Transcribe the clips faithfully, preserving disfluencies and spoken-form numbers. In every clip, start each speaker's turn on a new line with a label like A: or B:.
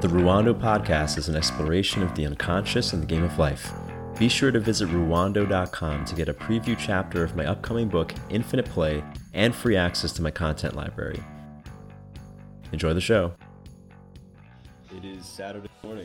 A: The Ruwando Podcast is an exploration of the unconscious and the game of life. Be sure to visit ruwando dot com to get a preview chapter of my upcoming book, Infinite Play, and free access to my content library. Enjoy the show. It is Saturday morning,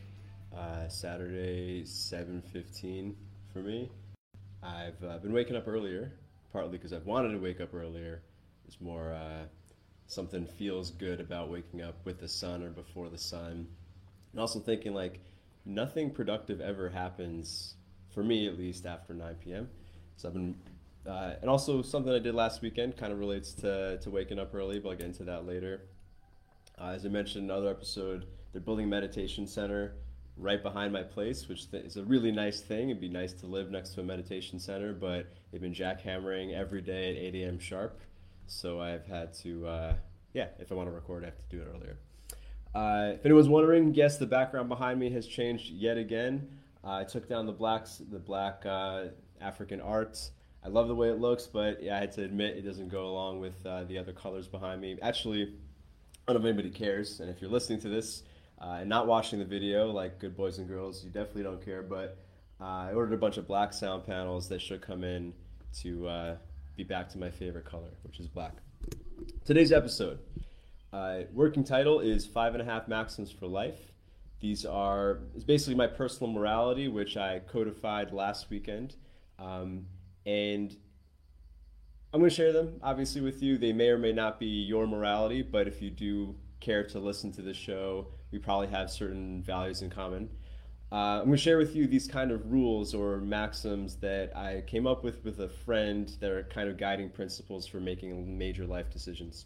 A: uh, Saturday seven fifteen for me. I've uh, been waking up earlier, partly because I've wanted to wake up earlier. It's more uh, something feels good about waking up with the sun or before the sun. And also thinking like nothing productive ever happens, for me at least, after nine p.m. So I've been, uh, and also something I did last weekend kind of relates to, to waking up early, but I'll get into that later. Uh, as I mentioned in another episode, they're building a meditation center right behind my place, which th- is a really nice thing. It'd be nice to live next to a meditation center, but they've been jackhammering every day at eight a.m. sharp. So I've had to, uh, yeah, if I want to record, I have to do it earlier. Uh, if anyone's wondering, yes, the background behind me has changed yet again. Uh, I took down the blacks, the black uh, African art. I love the way it looks, but yeah, I had to admit it doesn't go along with uh, the other colors behind me. Actually, I don't know if anybody cares, and if you're listening to this uh, and not watching the video, like good boys and girls, you definitely don't care, but uh, I ordered a bunch of black sound panels that should come in to uh, be back to my favorite color, which is black. Today's episode, uh, working title is Five and a Half Maxims for Life. These are, it's basically my personal morality, which I codified last weekend. Um, and I'm going to share them, obviously, with you. They may or may not be your morality, but if you do care to listen to this show, we probably have certain values in common. Uh, I'm going to share with you these kind of rules or maxims that I came up with with a friend that are kind of guiding principles for making major life decisions.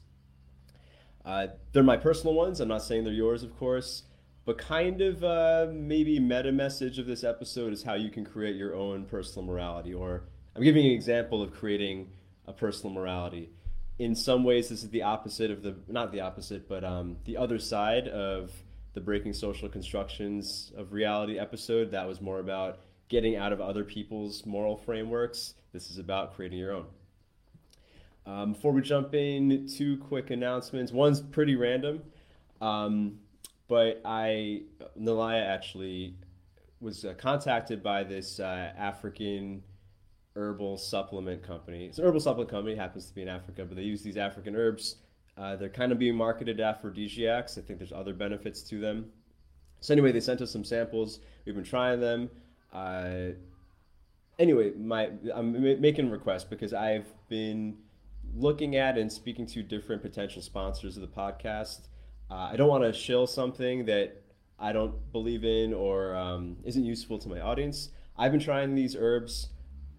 A: Uh, they're my personal ones. I'm not saying they're yours, of course, but kind of uh, maybe meta message of this episode is how you can create your own personal morality, or I'm giving you an example of creating a personal morality. In some ways, this is the opposite of the, not the opposite, but um, the other side of the Breaking Social Constructions of Reality episode. That was more about getting out of other people's moral frameworks. This is about creating your own. Um, before we jump in, two quick announcements. One's pretty random, um, but I, Nalaya actually was uh, contacted by this uh, African herbal supplement company. It's an herbal supplement company, it happens to be in Africa, but they use these African herbs. Uh, they're kind of being marketed aphrodisiacs. I think there's other benefits to them. So anyway, they sent us some samples. We've been trying them. Uh, anyway, my I'm m- making a request because I've been looking at and speaking to different potential sponsors of the podcast. Uh, I don't want to shill something that I don't believe in or um, isn't useful to my audience. I've been trying these herbs.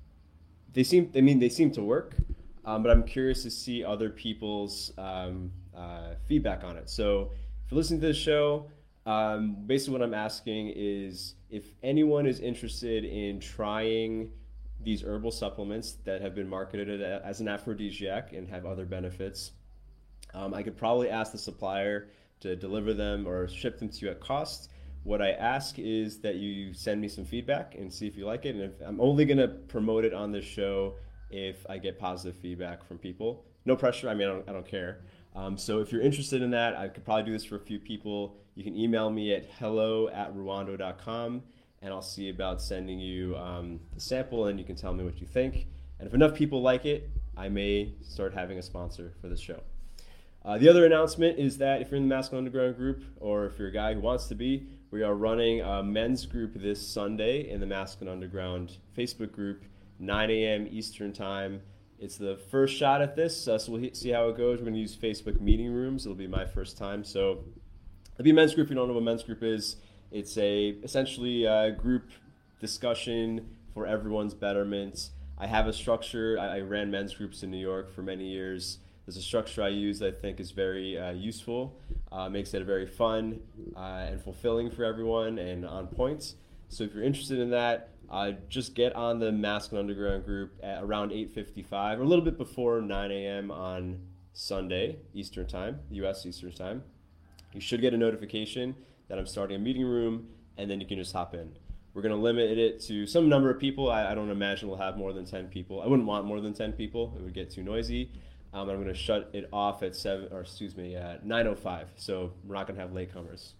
A: They seem, I mean, they seem to work. Um, but I'm curious to see other people's um, uh, feedback on it. So if you're listening to the show, um, basically what I'm asking is if anyone is interested in trying these herbal supplements that have been marketed as an aphrodisiac and have other benefits, um, I could probably ask the supplier to deliver them or ship them to you at cost. What I ask is that you send me some feedback and see if you like it. And if I'm only going to promote it on this show if I get positive feedback from people. No pressure, I mean, I don't, I don't care. Um, so if you're interested in that, I could probably do this for a few people. You can email me at hello at ruwando dot com, and I'll see about sending you um, the sample, and you can tell me what you think. And if enough people like it, I may start having a sponsor for this show. Uh, the other announcement is that if you're in the Masculine Underground group, or if you're a guy who wants to be, we are running a men's group this Sunday in the Masculine Underground Facebook group, nine a.m. Eastern time. It's the first shot at this, uh, so we'll see how it goes. We're going to use Facebook meeting rooms. It'll be my first time. So it'll be a men's group. If you don't know what a men's group is, it's a essentially a group discussion for everyone's betterment. I have a structure. I, I ran men's groups in New York for many years. There's a structure I use that I think is very uh, useful, uh, makes it very fun uh, and fulfilling for everyone and on point. So if you're interested in that, Uh, just get on the Masculine Underground group at around eight fifty-five, or a little bit before nine a.m. on Sunday, Eastern Time, U S Eastern Time. You should get a notification that I'm starting a meeting room, and then you can just hop in. We're going to limit it to some number of people. I, I don't imagine we'll have more than ten people. I wouldn't want more than ten people. It would get too noisy. Um, I'm going to shut it off at seven, or excuse me, at nine oh five. So we're not going to have latecomers.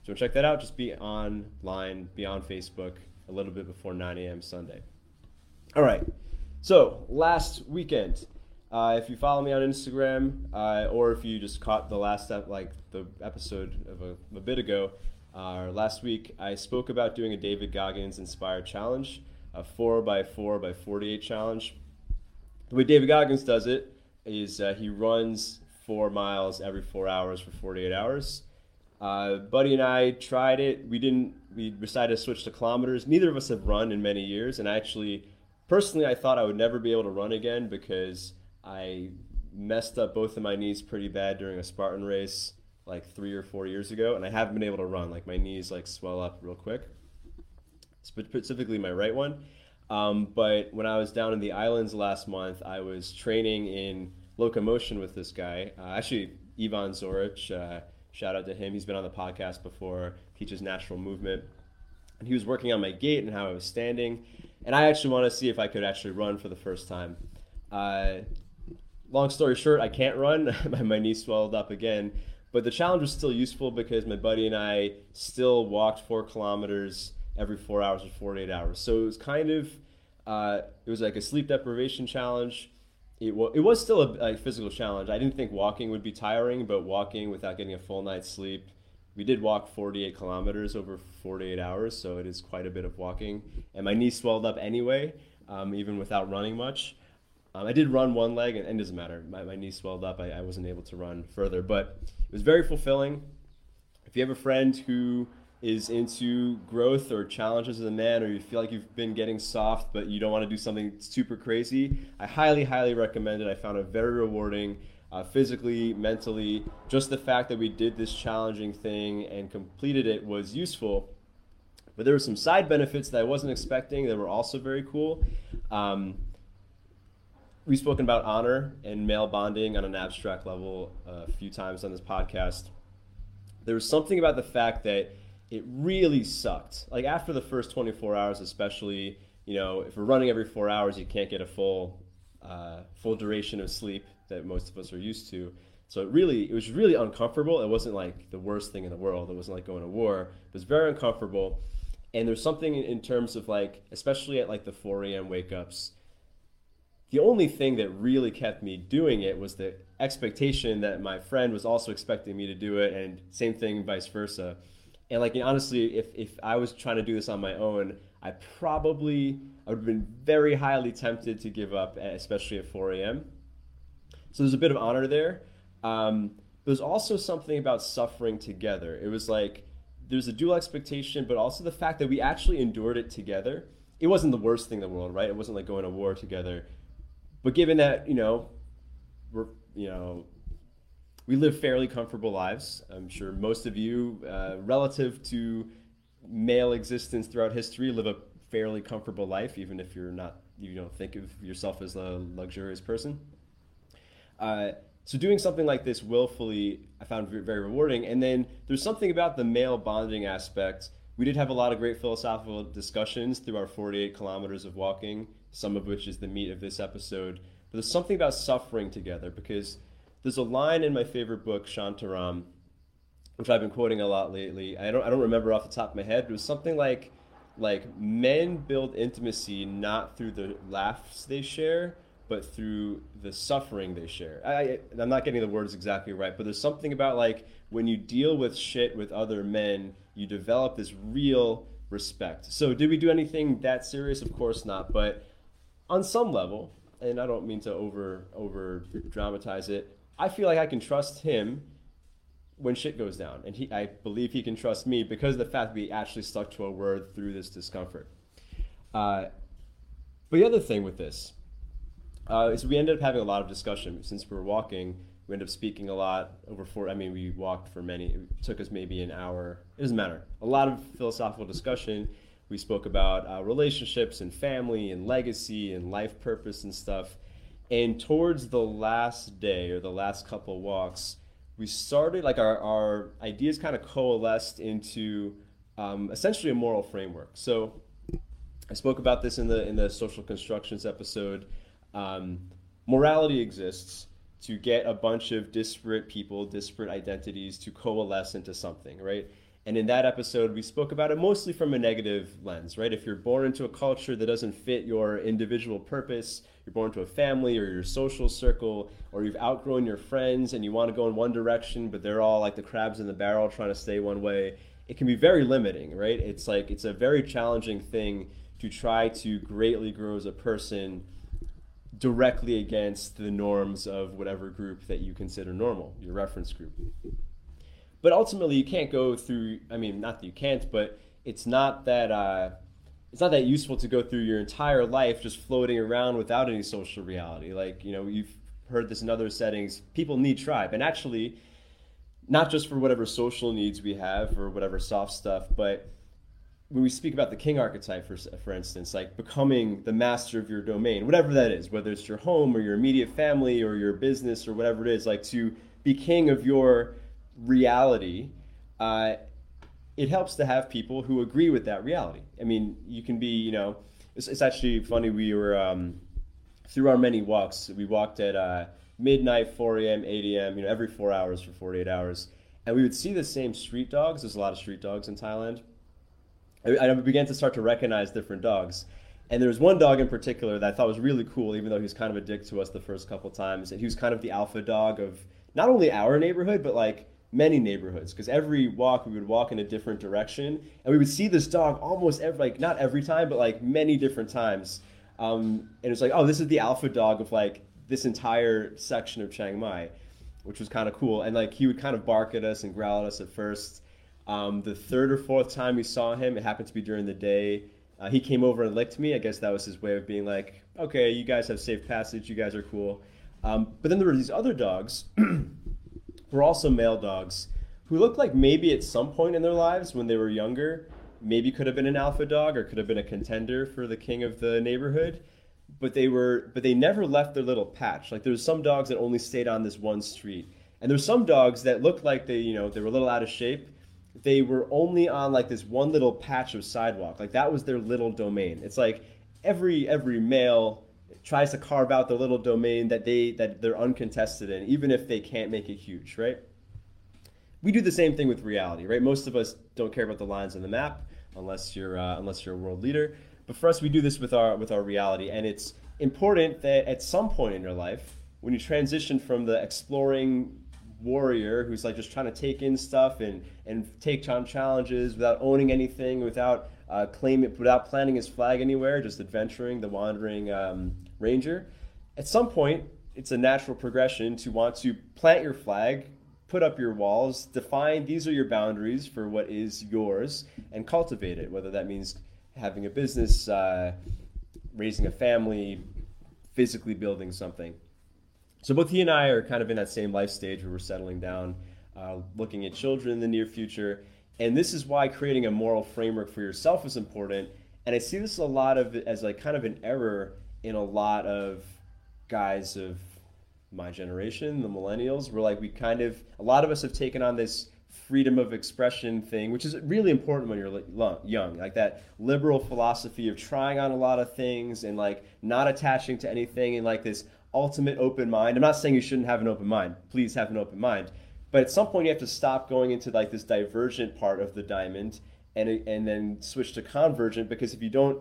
A: So check that out. Just be online, be on Facebook a little bit before nine a.m. Sunday. All right. So last weekend, uh, if you follow me on Instagram, uh, or if you just caught the last ep- like the episode of a, a bit ago, uh, last week I spoke about doing a David Goggins inspired challenge, a four by four by forty-eight challenge. The way David Goggins does it is uh, he runs four miles every four hours for forty-eight hours. Uh, Buddy and I tried it. We didn't. We decided to switch to kilometers. Neither of us have run in many years, and actually, personally, I thought I would never be able to run again because I messed up both of my knees pretty bad during a Spartan race like three or four years ago, and I haven't been able to run. Like my knees like swell up real quick, specifically my right one. Um, but when I was down in the islands last month, I was training in locomotion with this guy. Uh, actually, Ivan Zoric. Uh, Shout out to him. He's been on the podcast before, teaches natural movement. And he was working on my gait and how I was standing. And I actually want to see if I could actually run for the first time. Uh, long story short, I can't run. My knee swelled up again. But the challenge was still useful because my buddy and I still walked four kilometers every four hours for forty-eight hours. So it was kind of, uh, it was like a sleep deprivation challenge. It was, it was still a, a physical challenge. I didn't think walking would be tiring, but walking without getting a full night's sleep, we did walk forty-eight kilometers over forty-eight hours, so it is quite a bit of walking. And my knee swelled up anyway, um, even without running much. Um, I did run one leg, and, and it doesn't matter. My, my knee swelled up. I, I wasn't able to run further, but it was very fulfilling. If you have a friend who is into growth or challenges as a man, or you feel like you've been getting soft but you don't want to do something super crazy, I highly, highly recommend it. I found it very rewarding, uh, physically, mentally. Just the fact that we did this challenging thing and completed it was useful. But there were some side benefits that I wasn't expecting that were also very cool. Um, we've spoken about honor and male bonding on an abstract level uh, a few times on this podcast. There was something about the fact that it really sucked. Like after the first twenty-four hours, especially, you know, if we're running every four hours, you can't get a full, uh, full duration of sleep that most of us are used to. So it really, it was really uncomfortable. It wasn't like the worst thing in the world. It wasn't like going to war. It was very uncomfortable. And there's something in terms of like, especially at like the four a.m. wake ups, the only thing that really kept me doing it was the expectation that my friend was also expecting me to do it, and same thing vice versa. And like, you know, honestly, if, if I was trying to do this on my own, I probably, I would have been very highly tempted to give up, especially at four a.m. So there's a bit of honor there. Um, there's also something about suffering together. It was like, there's a dual expectation, but also the fact that we actually endured it together. It wasn't the worst thing in the world, right? It wasn't like going to war together. But given that, you know, we're, you know, we live fairly comfortable lives. I'm sure most of you, uh, relative to male existence throughout history, live a fairly comfortable life, even if you're not, you don't think of yourself as a luxurious person. Uh, so doing something like this willfully, I found very rewarding. And then there's something about the male bonding aspect. We did have a lot of great philosophical discussions through our forty-eight kilometers of walking, some of which is the meat of this episode. But there's something about suffering together, because there's a line in my favorite book, Shantaram, which I've been quoting a lot lately. I don't I don't remember off the top of my head, but it was something like, like men build intimacy not through the laughs they share, but through the suffering they share. I, I'm not getting the words exactly right, but there's something about like when you deal with shit with other men, you develop this real respect. So did we do anything that serious? Of course not, but on some level, and I don't mean to over over dramatize it, I feel like I can trust him when shit goes down, and he, I believe he can trust me because of the fact that we actually stuck to our word through this discomfort. Uh, but the other thing with this uh, is we ended up having a lot of discussion. Since we were walking, we ended up speaking a lot over four. I mean, we walked for many. It took us maybe an hour. It doesn't matter. A lot of philosophical discussion. We spoke about uh, relationships and family and legacy and life purpose and stuff. And towards the last day or the last couple walks, we started, like our, our ideas kind of coalesced into um, essentially a moral framework. So I spoke about this in the in the social constructions episode. Um, morality exists to get a bunch of disparate people, disparate identities to coalesce into something, right? And in that episode, we spoke about it mostly from a negative lens, right? If you're born into a culture that doesn't fit your individual purpose, you're born into a family or your social circle, or you've outgrown your friends and you want to go in one direction, but they're all like the crabs in the barrel trying to stay one way, it can be very limiting, right? It's like, it's a very challenging thing to try to greatly grow as a person directly against the norms of whatever group that you consider normal, your reference group. But ultimately, you can't go through, I mean, not that you can't, but it's not that uh, it's not that useful to go through your entire life just floating around without any social reality. Like, you know, you've heard this in other settings, people need tribe. And actually, not just for whatever social needs we have or whatever soft stuff, but when we speak about the king archetype, for, for instance, like becoming the master of your domain, whatever that is, whether it's your home or your immediate family or your business or whatever it is, like to be king of your reality, uh, it helps to have people who agree with that reality. I mean, you can be, you know, it's, it's actually funny, we were, um, through our many walks, we walked at uh, midnight, four a.m., eight a.m., you know, every four hours for forty-eight hours, and we would see the same street dogs. There's a lot of street dogs in Thailand. I, I began to start to recognize different dogs. And there was one dog in particular that I thought was really cool, even though he was kind of a dick to us the first couple times. And he was kind of the alpha dog of not only our neighborhood, but like many neighborhoods, because every walk we would walk in a different direction, and we would see this dog almost every, like not every time, but like many different times. Um, and it's like, oh, this is the alpha dog of like this entire section of Chiang Mai, which was kind of cool. And like he would kind of bark at us and growl at us at first. Um, the third or fourth time we saw him, it happened to be during the day. Uh, he came over and licked me. I guess that was his way of being like, okay, you guys have safe passage, you guys are cool. Um, but then there were these other dogs were also male dogs who looked like maybe at some point in their lives when they were younger, maybe could have been an alpha dog or could have been a contender for the king of the neighborhood, but they were, but they never left their little patch. Like there's some dogs that only stayed on this one street, and there's some dogs that looked like they, you know, they were a little out of shape. They were only on like this one little patch of sidewalk. Like that was their little domain. It's like every every male tries to carve out the little domain that they that they're uncontested in, even if they can't make it huge, right? We do the same thing with reality, right? Most of us don't care about the lines on the map unless you're uh, unless you're a world leader. But for us, we do this with our with our reality, and it's important that at some point in your life, when you transition from the exploring warrior who's like just trying to take in stuff and and take on challenges without owning anything, without uh, claiming, without planting his flag anywhere, just adventuring, the wandering um, ranger. At some point, it's a natural progression to want to plant your flag, put up your walls, define these are your boundaries for what is yours, and cultivate it, whether that means having a business, uh, raising a family, physically building something. So both he and I are kind of in that same life stage where we're settling down, uh, looking at children in the near future. And this is why creating a moral framework for yourself is important. And I see this a lot of as like kind of an error in a lot of guys of my generation, the millennials. We're like, we kind of, a lot of us have taken on this freedom of expression thing, which is really important when you're young, like that liberal philosophy of trying on a lot of things and like not attaching to anything and like this ultimate open mind. I'm not saying you shouldn't have an open mind. Please have an open mind. But at some point you have to stop going into like this divergent part of the diamond and and then switch to convergent, because if you don't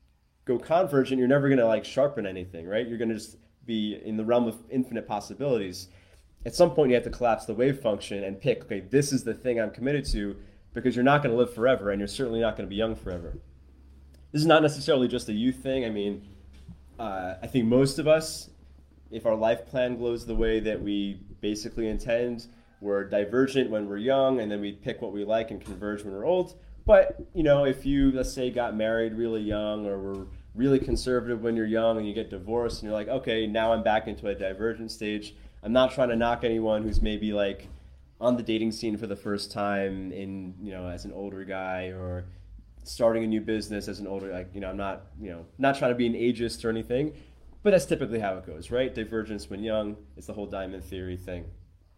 A: go convergent, you're never going to like sharpen anything, right? You're going to just be in the realm of infinite possibilities. At some point you have to collapse the wave function and pick, okay, this is the thing I'm committed to, because you're not going to live forever and you're certainly not going to be young forever. This is not necessarily just a youth thing. I mean, uh, I think most of us, if our life plan goes the way that we basically intend, we're divergent when we're young, and then we pick what we like and converge when we're old. But, you know, if you, let's say, got married really young, or were really conservative when you're young and you get divorced and you're like, okay, now I'm back into a divergent stage. I'm not trying to knock anyone who's maybe like on the dating scene for the first time in, you know, as an older guy, or starting a new business as an older, like, you know, I'm not, you know, not trying to be an ageist or anything. But that's typically how it goes, right? Divergence when young is the whole diamond theory thing.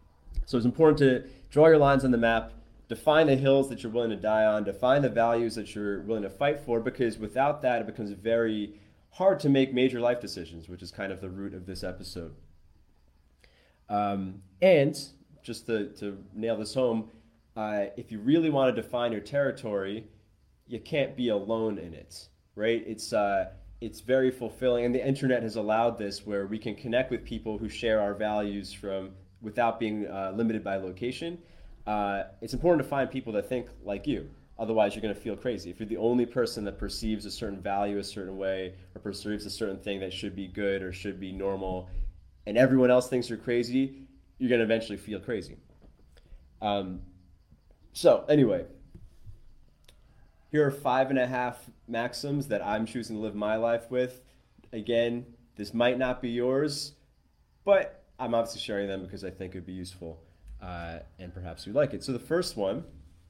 A: So it's important to draw your lines on the map, define the hills that you're willing to die on, define the values that you're willing to fight for, because without that, it becomes very hard to make major life decisions, which is kind of the root of this episode. Um, and just to, to nail this home, uh, if you really want to define your territory, you can't be alone in it, right? It's uh, it's very fulfilling, and the internet has allowed this, where we can connect with people who share our values from without being uh, limited by location. Uh, it's important to find people that think like you. Otherwise, you're going to feel crazy. If you're the only person that perceives a certain value a certain way, or perceives a certain thing that should be good or should be normal, and everyone else thinks you're crazy, you're going to eventually feel crazy. Um, so anyway, here are five and a half maxims that I'm choosing to live my life with. Again, this might not be yours, but I'm obviously sharing them because I think it would be useful, uh, and perhaps you like it. So the first one,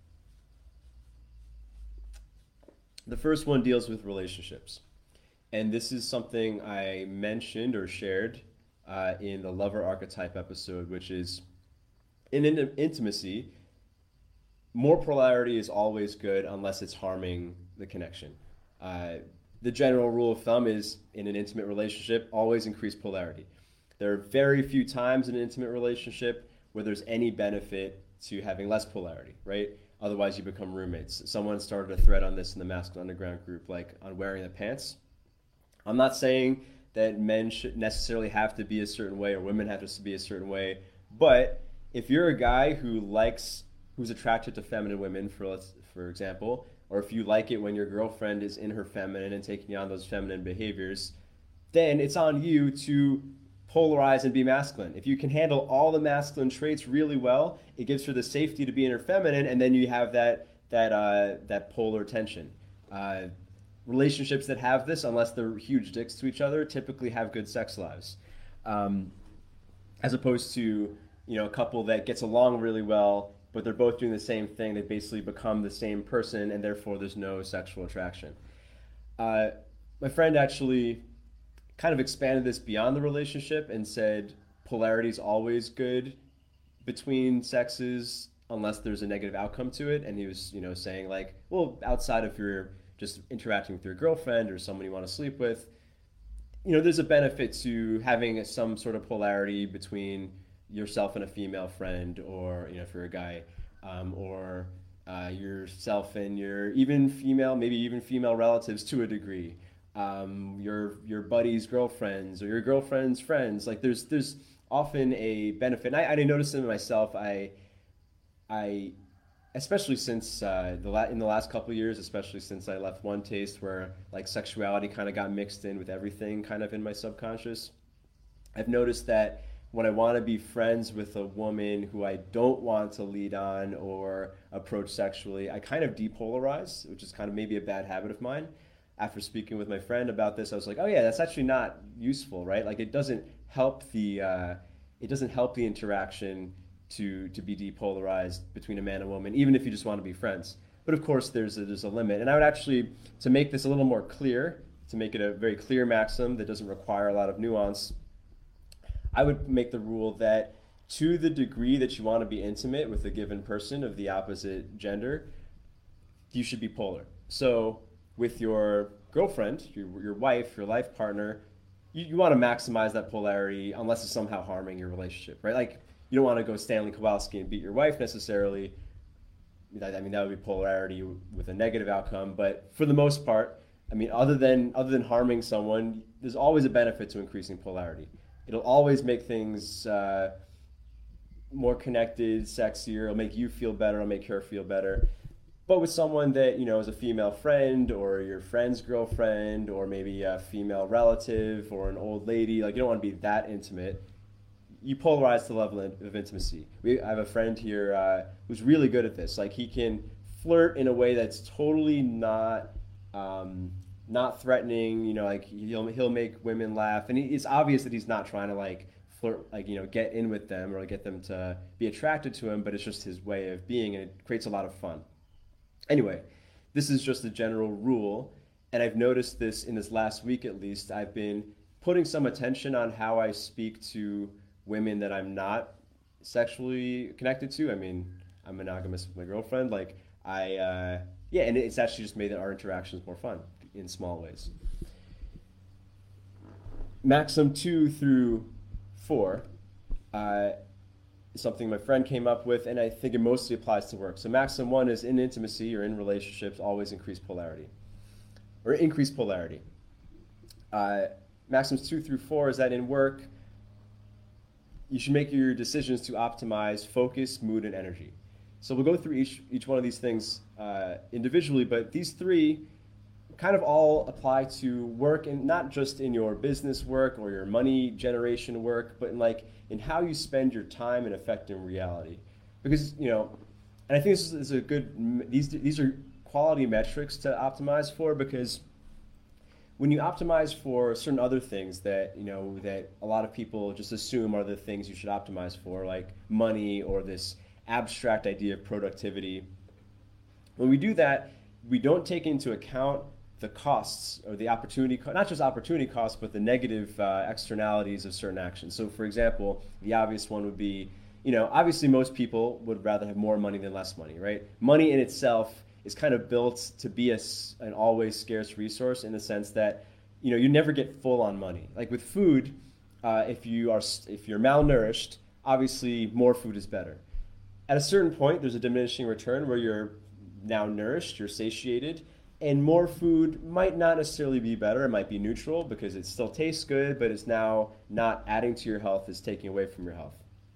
A: the first one deals with relationships. And this is something I mentioned or shared uh, in the lover archetype episode, which is in in- intimacy, more polarity is always good unless it's harming the connection. Uh, the general rule of thumb is, in an intimate relationship, always increase polarity. There are very few times in an intimate relationship where there's any benefit to having less polarity, right? Otherwise, you become roommates. Someone started a thread on this in the Masculine Underground group, like on wearing the pants. I'm not saying that men should necessarily have to be a certain way or women have to be a certain way, but if you're a guy who likes, who's attracted to feminine women, for for example, or if you like it when your girlfriend is in her feminine and taking on those feminine behaviors, then it's on you to polarize and be masculine. If you can handle all the masculine traits really well, it gives her the safety to be in her feminine, and then you have that that uh, that polar tension. Uh, relationships that have this, unless they're huge dicks to each other, typically have good sex lives, um, as opposed to, you know, a couple that gets along really well, but they're both doing the same thing. They basically become the same person, and therefore there's no sexual attraction. Uh, my friend actually kind of expanded this beyond the relationship and said polarity is always good between sexes unless there's a negative outcome to it. And he was, you know, saying like, well, outside of your just interacting with your girlfriend or someone you want to sleep with, you know, there's a benefit to having some sort of polarity between yourself and a female friend, or, you know, if you're a guy, um, or uh, yourself and your even female, maybe even female relatives to a degree. Um, your your buddy's girlfriends or your girlfriend's friends. Like there's there's often a benefit. And I, I noticed it in myself. I I especially since uh, the la- in the last couple of years, especially since I left One Taste, where like sexuality kind of got mixed in with everything, kind of in my subconscious. I've noticed that when I want to be friends with a woman who I don't want to lead on or approach sexually, I kind of depolarize, which is kind of maybe a bad habit of mine. After speaking with my friend about this, I was like, oh yeah, that's actually not useful, right? Like it doesn't help the uh, it doesn't help the interaction to to be depolarized between a man and woman, even if you just want to be friends. But of course, there's a, there's a limit. And I would actually, to make this a little more clear, to make it a very clear maxim that doesn't require a lot of nuance, I would make the rule that to the degree that you want to be intimate with a given person of the opposite gender, you should be polar. So with your girlfriend, your, your wife, your life partner, you, you want to maximize that polarity unless it's somehow harming your relationship, right? Like you don't want to go Stanley Kowalski and beat your wife necessarily. I mean, that would be polarity with a negative outcome. But for the most part, I mean, other than other than harming someone, there's always a benefit to increasing polarity. It'll always make things uh, more connected, sexier. It'll make you feel better. It'll make her feel better. But with someone that, you know, is a female friend or your friend's girlfriend or maybe a female relative or an old lady, like you don't want to be that intimate. You polarize the level of intimacy. We, I have a friend here uh, who's really good at this. Like he can flirt in a way that's totally not um, not threatening. You know, like he'll he'll make women laugh, and he, it's obvious that he's not trying to like flirt, like, you know, get in with them or get them to be attracted to him. But it's just his way of being, and it creates a lot of fun. Anyway, this is just a general rule, and I've noticed this in this last week at least. I've been putting some attention on how I speak to women that I'm not sexually connected to. I mean, I'm monogamous with my girlfriend. Like, I, uh, yeah, and it's actually just made our interactions more fun in small ways. Maxim two through four uh,
B: something my friend came up with, and I think it mostly applies to work. So maxim one is in intimacy or in relationships, always increase polarity, or increase polarity. Uh, maxims two through four is that in work, you should make your decisions to optimize focus, mood, and energy. So we'll go through each each one of these things uh, individually, but these three kind of all apply to work, and not just in your business work or your money generation work, but in like in how you spend your time and affect in reality. Because, you know, and I think this is a good, these these are quality metrics to optimize for, because when you optimize for certain other things that, you know, that a lot of people just assume are the things you should optimize for, like money or this abstract idea of productivity, when we do that, we don't take into account the costs or the opportunity, not just opportunity costs, but the negative uh, externalities of certain actions. So for example, the obvious one would be, you know, obviously most people would rather have more money than less money, right? Money in itself is kind of built to be a, an always scarce resource, in the sense that, you know, you never get full on money. Like with food, uh, if you are if you're malnourished, obviously more food is better. At a certain point, there's a diminishing return where you're now nourished, you're satiated, and more food might not necessarily be better. It might be neutral because it still tastes good, but it's now not adding to your health, it's taking away from your health.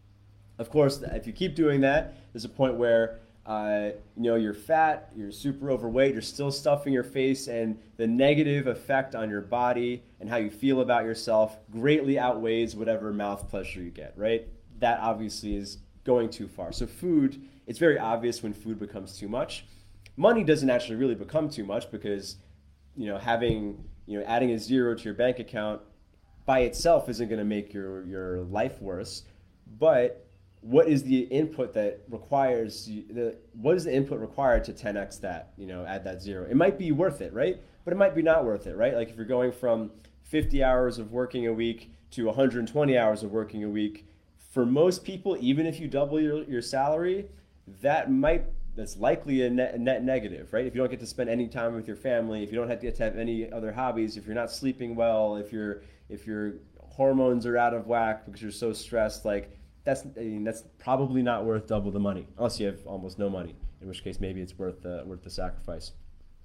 B: Of course, if you keep doing that, there's a point where uh, you know, you're fat, you're super overweight, you're still stuffing your face, and the negative effect on your body and how you feel about yourself greatly outweighs whatever mouth pleasure you get, right? That obviously is going too far. So food, it's very obvious when food becomes too much. Money doesn't actually really become too much, because, you know, having, you know, adding a zero to your bank account by itself isn't going to make your, your life worse. But what is the input that requires, the, what is the input required to ten x that, you know, add that zero? It might be worth it, right? But it might be not worth it, right? Like if you're going from fifty hours of working a week to one hundred twenty hours of working a week, for most people, even if you double your, your salary, that might, that's likely a net, a net negative, right? If you don't get to spend any time with your family, if you don't have to get to have any other hobbies, if you're not sleeping well, if you're if your hormones are out of whack because you're so stressed, like that's I mean, that's probably not worth double the money, unless you have almost no money, in which case maybe it's worth the worth the sacrifice.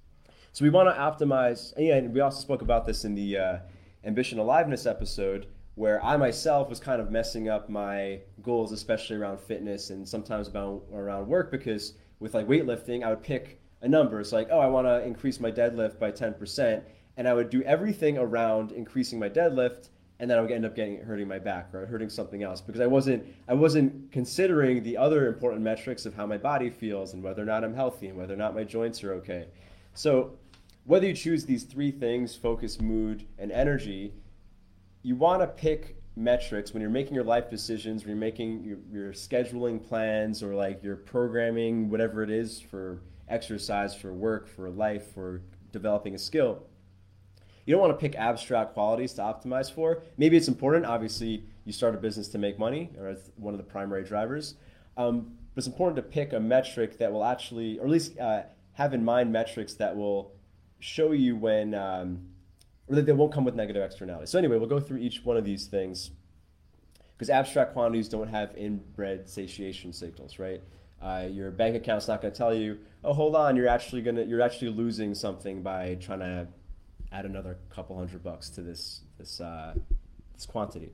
B: So we want to optimize, and we also spoke about this in the uh, Ambition Aliveness episode, where I myself was kind of messing up my goals, especially around fitness and sometimes about around work, because with like weightlifting, I would pick a number. It's like, oh, I want to increase my deadlift by ten percent. And I would do everything around increasing my deadlift, and then I would end up getting hurting my back or hurting something else, because I wasn't I wasn't considering the other important metrics of how my body feels and whether or not I'm healthy and whether or not my joints are okay. So whether you choose these three things, focus, mood, and energy, you want to pick metrics when you're making your life decisions, when you're making your, your scheduling plans, or like your programming, whatever it is, for exercise, for work, for life, for developing a skill. You don't want to pick abstract qualities to optimize for. Maybe it's important. Obviously, you start a business to make money, or it's one of the primary drivers. Um, but it's important to pick a metric that will actually, or at least uh, have in mind metrics that will show you when um, or that they won't come with negative externalities. So anyway, we'll go through each one of these things, because abstract quantities don't have inbred satiation signals, right? Uh, your bank account's not going to tell you, oh, hold on, you're actually gonna, you're actually losing something by trying to add another couple hundred bucks to this this uh, this quantity.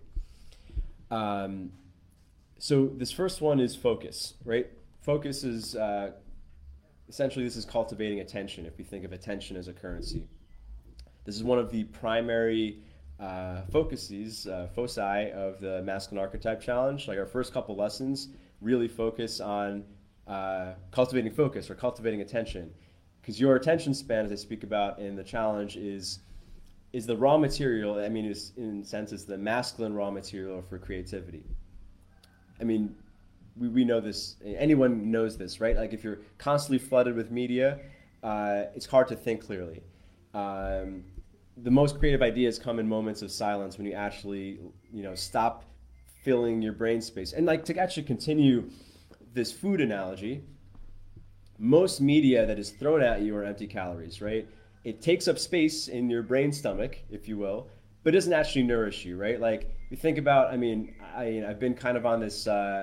B: Um, so this first one is focus, right? Focus is uh, essentially, this is cultivating attention. If we think of attention as a currency. This is one of the primary uh, focuses, uh, foci of the Masculine Archetype Challenge. Like our first couple lessons really focus on uh, cultivating focus or cultivating attention, because your attention span, as I speak about in the challenge, is is the raw material. I mean, is, in a sense, it's the masculine raw material for creativity. I mean, we, we know this. Anyone knows this, right? Like if you're constantly flooded with media, uh, it's hard to think clearly. Um, the most creative ideas come in moments of silence, when you actually, you know, stop filling your brain space. And like to actually continue this food analogy, most media that is thrown at you are empty calories, right? It takes up space in your brain stomach, if you will, but it doesn't actually nourish you, right? Like you think about, I mean, I, I've been kind of on this uh,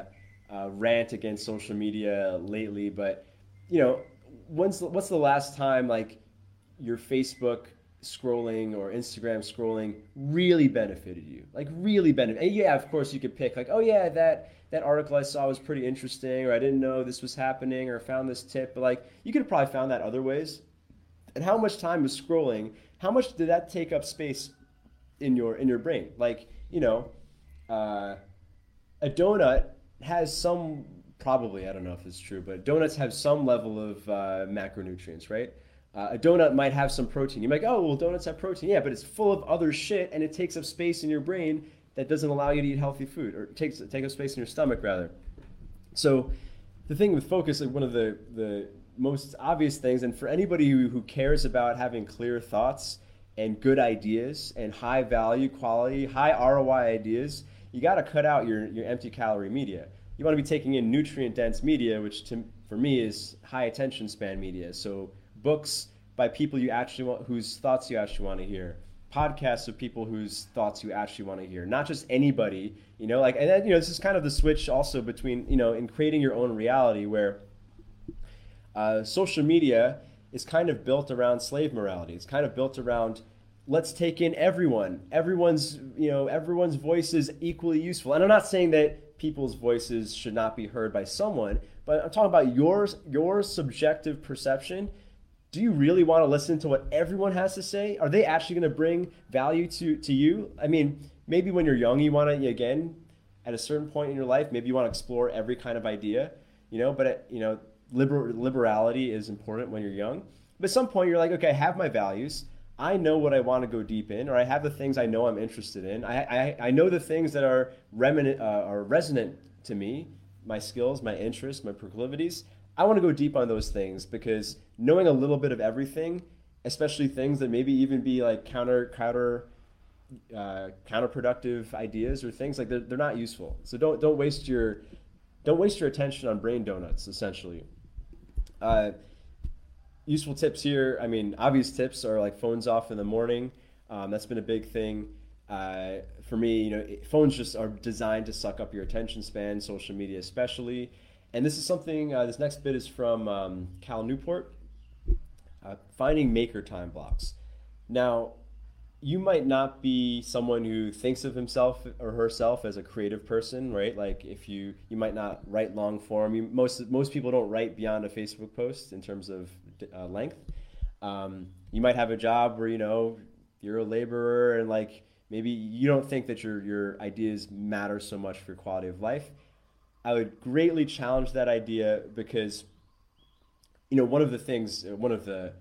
B: uh, rant against social media lately, but you know, when's the, what's the last time like your Facebook scrolling or Instagram scrolling really benefited you? Like really benefited. And yeah, of course you could pick like, oh yeah, that that article I saw was pretty interesting, or I didn't know this was happening, or found this tip. But like you could have probably found that other ways. And how much time was scrolling? How much did that take up space in your in your brain? Like, you know, uh, a donut has some, probably, I don't know if it's true, but donuts have some level of uh, macronutrients, right? Uh, a donut might have some protein. You might go, oh, well, donuts have protein. Yeah, but it's full of other shit, and it takes up space in your brain that doesn't allow you to eat healthy food, or takes take up space in your stomach, rather. So the thing with focus, like one of the, the most obvious things, and for anybody who, who cares about having clear thoughts and good ideas and high value, quality, high R O I ideas, you got to cut out your, your empty calorie media. You want to be taking in nutrient dense media, which to, for me is high attention span media. So books by people you actually want, whose thoughts you actually want to hear. Podcasts of people whose thoughts you actually want to hear. Not just anybody, you know, like, and then, you know, this is kind of the switch also between, you know, in creating your own reality where uh, social media is kind of built around slave morality. It's kind of built around, let's take in everyone. Everyone's, you know, everyone's voice is equally useful. And I'm not saying that people's voices should not be heard by someone, but I'm talking about yours, your subjective perception. Do you really want to listen to what everyone has to say? Are they actually going to bring value to, to you? I mean, maybe when you're young, you want to, again, at a certain point in your life, maybe you want to explore every kind of idea, you know, but, you know, liber- liberality is important when you're young. But at some point, you're like, okay, I have my values. I know what I want to go deep in, or I have the things I know I'm interested in. I I, I know the things that are reminent, uh, are resonant to me, my skills, my interests, my proclivities. I want to go deep on those things because knowing a little bit of everything, especially things that maybe even be like counter counter uh, counterproductive ideas or things like they're, they're not useful. So don't don't waste your don't waste your attention on brain donuts. Essentially. Uh, Useful tips here. I mean, obvious tips are like phones off in the morning. Um, that's been a big thing uh, for me. You know, phones just are designed to suck up your attention span, social media especially. And this is something. Uh, this next bit is from um, Cal Newport. Uh, finding maker time blocks. Now, you might not be someone who thinks of himself or herself as a creative person, right? Like if you you might not write long form. You, most most people don't write beyond a Facebook post in terms of uh, length. Um, you might have a job where you know you're a laborer and like maybe you don't think that your your ideas matter so much for your quality of life. I would greatly challenge that idea because you know one of the things, one of the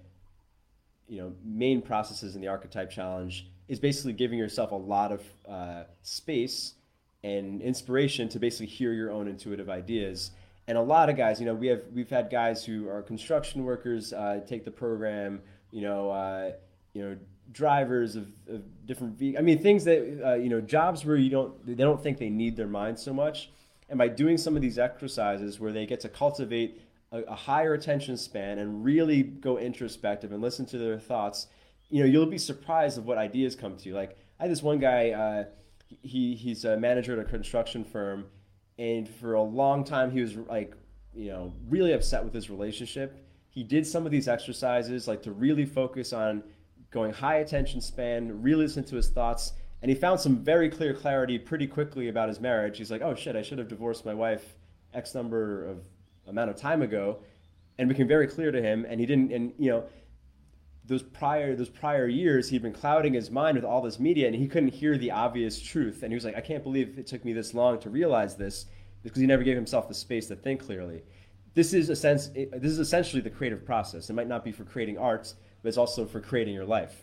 B: you know, main processes in the Archetype Challenge is basically giving yourself a lot of uh, space and inspiration to basically hear your own intuitive ideas. And a lot of guys, you know, we have we've had guys who are construction workers uh, take the program, you know, uh, you know, drivers of, of different, ve- I mean, things that uh, you know, jobs where you don't they don't think they need their mind so much. And by doing some of these exercises where they get to cultivate A, a higher attention span and really go introspective and listen to their thoughts, you know, you'll be surprised of what ideas come to you. Like I had this one guy, uh, he he's a manager at a construction firm, and for a long time he was like, you know, really upset with his relationship. He did some of these exercises like to really focus on going high attention span, really listen to his thoughts, and he found some very clear clarity pretty quickly about his marriage. He's like, oh shit, I should have divorced my wife X number of amount of time ago, and became very clear to him. And he didn't, and you know, those prior those prior years, he'd been clouding his mind with all this media, and he couldn't hear the obvious truth. And he was like, I can't believe it took me this long to realize this, because he never gave himself the space to think clearly. This is a sense. This is essentially the creative process. It might not be for creating art, but it's also for creating your life,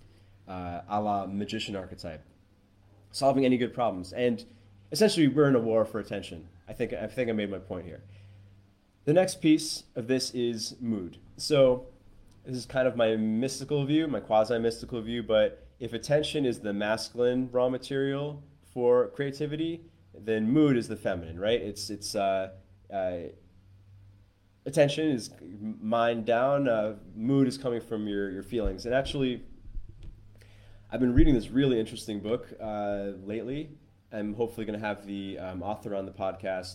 B: uh, a la magician archetype, solving any good problems. And essentially, we're in a war for attention. I think I think I made my point here. The next piece of this is mood. So this is kind of my mystical view, my quasi-mystical view, but if attention is the masculine raw material for creativity, then mood is the feminine, right? It's it's uh, uh, attention is mind down, uh, mood is coming from your, your feelings. And actually, I've been reading this really interesting book uh, lately. I'm hopefully going to have the um, author on the podcast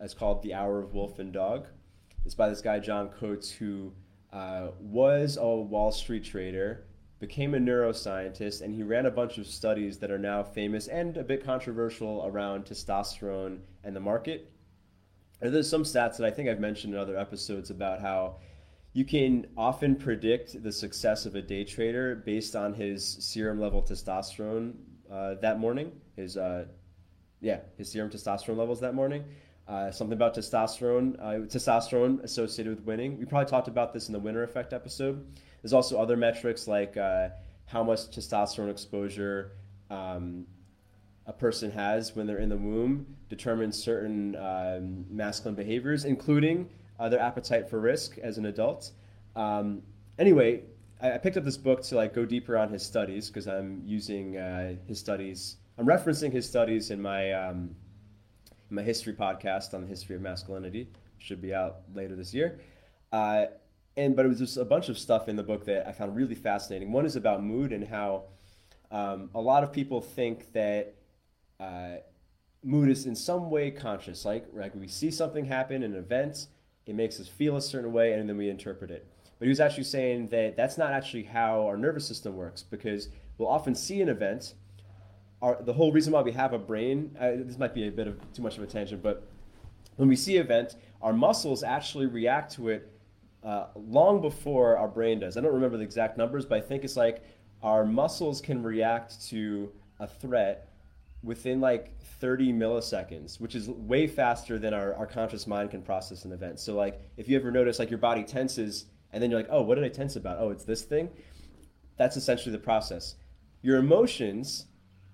B: It's called The Hour of Wolf and Dog. It's by this guy, John Coates, who uh, was a Wall Street trader, became a neuroscientist, and he ran a bunch of studies that are now famous and a bit controversial around testosterone and the market. And there's some stats that I think I've mentioned in other episodes about how you can often predict the success of a day trader based on his serum level testosterone uh, that morning, his uh, yeah, his serum testosterone levels that morning. Uh, something about testosterone, uh, testosterone associated with winning. We probably talked about this in the winner effect episode. There's also other metrics like uh, how much testosterone exposure um, a person has when they're in the womb determines certain um, masculine behaviors, including uh, their appetite for risk as an adult. Um, anyway, I, I picked up this book to like go deeper on his studies because I'm using uh, his studies. I'm referencing his studies in my um, in my history podcast on the history of masculinity. Should be out later this year. Uh, and but it was just a bunch of stuff in the book that I found really fascinating. One is about mood and how um, a lot of people think that uh, mood is in some way conscious. Like, like we see something happen, an event, it makes us feel a certain way, and then we interpret it. But he was actually saying that that's not actually how our nervous system works, because we'll often see an event. Our, the whole reason why we have a brain, uh, this might be a bit of too much of a tangent, but when we see an event, our muscles actually react to it uh, long before our brain does. I don't remember the exact numbers, but I think it's like our muscles can react to a threat within like thirty milliseconds, which is way faster than our, our conscious mind can process an event. So like if you ever notice like your body tenses and then you're like, oh, what did I tense about? Oh, it's this thing. That's essentially the process. Your emotions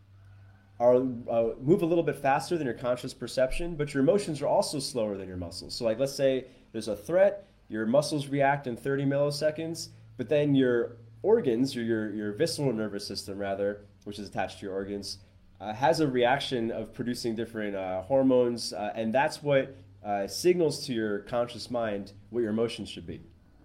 B: are uh, move a little bit faster than your conscious perception, but your emotions are also slower than your muscles. So like let's say there's a threat, your muscles react in thirty milliseconds, but then your organs, or your, your visceral nervous system rather, which is attached to your organs, uh, has a reaction of producing different uh, hormones, uh, and that's what uh, signals to your conscious mind what your emotions should be.